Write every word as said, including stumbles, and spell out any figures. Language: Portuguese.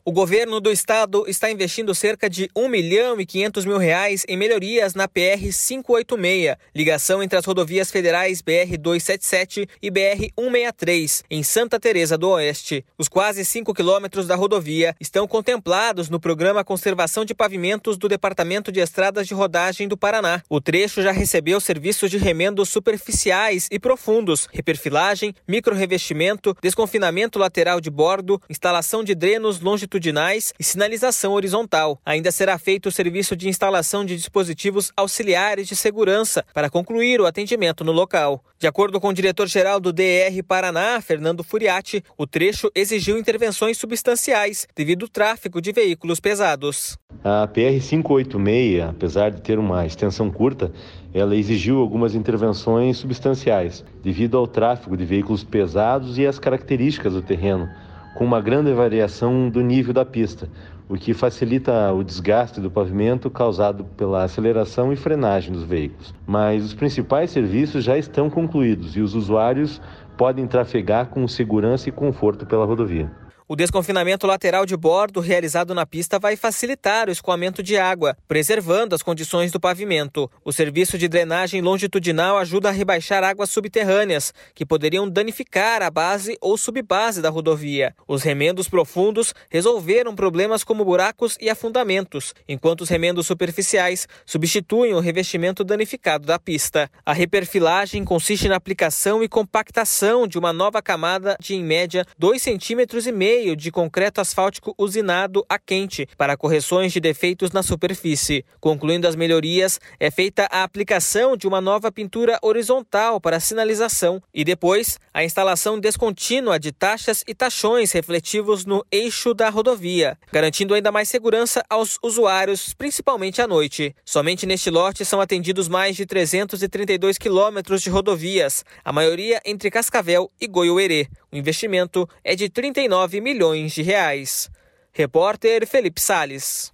O governo do estado está investindo cerca de um milhão e quinhentos mil reais em melhorias na P R quinhentos e oitenta e seis, ligação entre as rodovias federais B R duzentos e setenta e sete e B R cento e sessenta e três, em Santa Teresa do Oeste. Os quase cinco quilômetros da rodovia estão contemplados no Programa Conservação de Pavimentos do Departamento de Estradas de Rodagem do Paraná. O trecho já recebeu serviços de remendos superficiais e profundos, reperfilagem, microrrevestimento, desconfinamento lateral de bordo, instalação de drenos longitudinais e sinalização horizontal. Ainda será feito o serviço de instalação de dispositivos auxiliares de segurança para concluir o atendimento no local. De acordo com o diretor-geral do D E R Paraná, Fernando Furiati, o trecho exigiu intervenções substanciais devido ao tráfego de veículos pesados. A P R quinhentos e oitenta e seis, apesar de ter uma extensão curta, ela exigiu algumas intervenções substanciais devido ao tráfego de veículos pesados e às características do terreno, com uma grande variação do nível da pista, o que facilita o desgaste do pavimento causado pela aceleração e frenagem dos veículos. Mas os principais serviços já estão concluídos e os usuários podem trafegar com segurança e conforto pela rodovia. O desconfinamento lateral de bordo realizado na pista vai facilitar o escoamento de água, preservando as condições do pavimento. O serviço de drenagem longitudinal ajuda a rebaixar águas subterrâneas, que poderiam danificar a base ou subbase da rodovia. Os remendos profundos resolveram problemas como buracos e afundamentos, enquanto os remendos superficiais substituem o revestimento danificado da pista. A reperfilagem consiste na aplicação e compactação de uma nova camada de, em média, dois centímetros e meio de concreto asfáltico usinado a quente para correções de defeitos na superfície. Concluindo as melhorias, é feita a aplicação de uma nova pintura horizontal para sinalização e depois a instalação descontínua de taxas e tachões refletivos no eixo da rodovia, garantindo ainda mais segurança aos usuários, principalmente à noite. Somente neste lote são atendidos mais de trezentos e trinta e dois quilômetros de rodovias, a maioria entre Cascavel e Goiuerê. O investimento é de trinta e nove milhões de reais. Repórter Felipe Salles.